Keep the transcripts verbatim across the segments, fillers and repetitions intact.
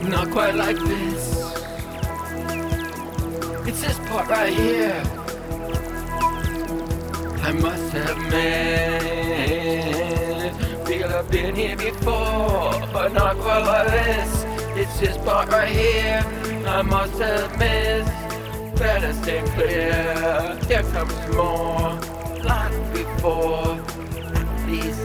not quite like this. It's this part right here. I must admit, feel I've been here before, but not quite like this. It's this part right here. I must admit, better stay clear. Here comes more, like before. These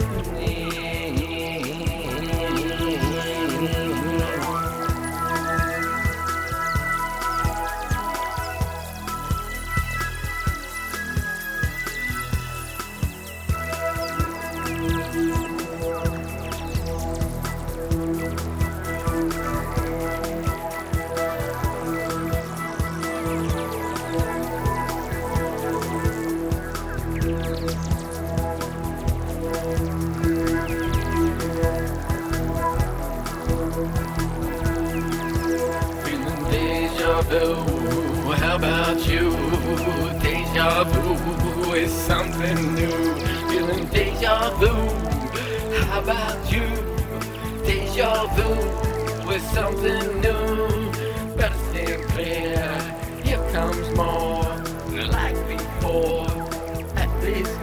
how about you? Deja vu is something new. Feeling deja vu. How about you? Deja vu is something new. Better stay clear. Here comes more, like before. At least.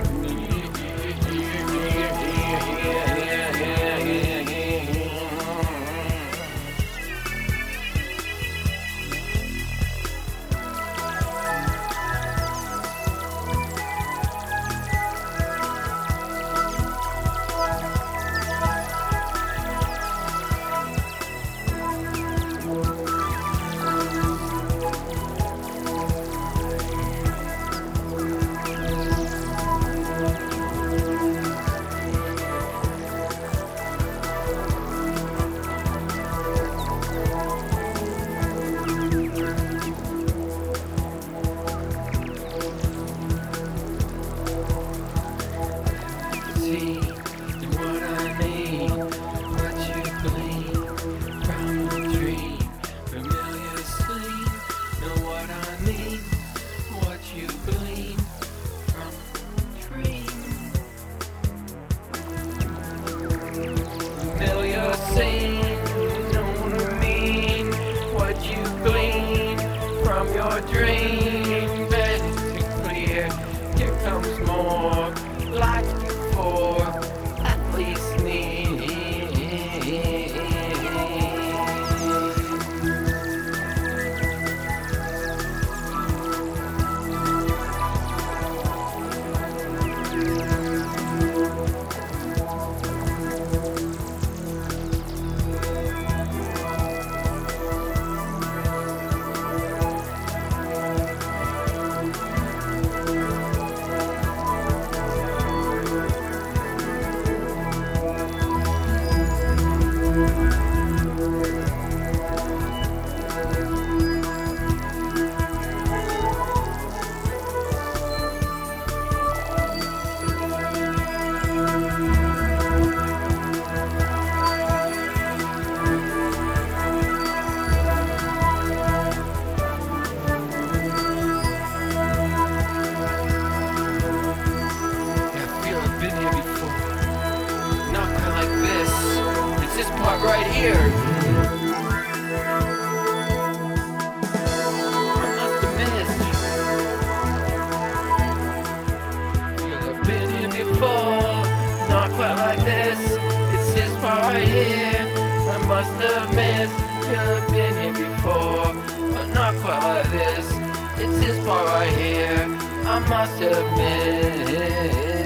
Your dream, better to clear. Here comes more, like before. At least need. Right here. I must have missed. Feel I've been here before, not quite like this. It's this part right here. I must have missed. Feel I've been here before, but not quite like this. It's this part right here. I must have missed.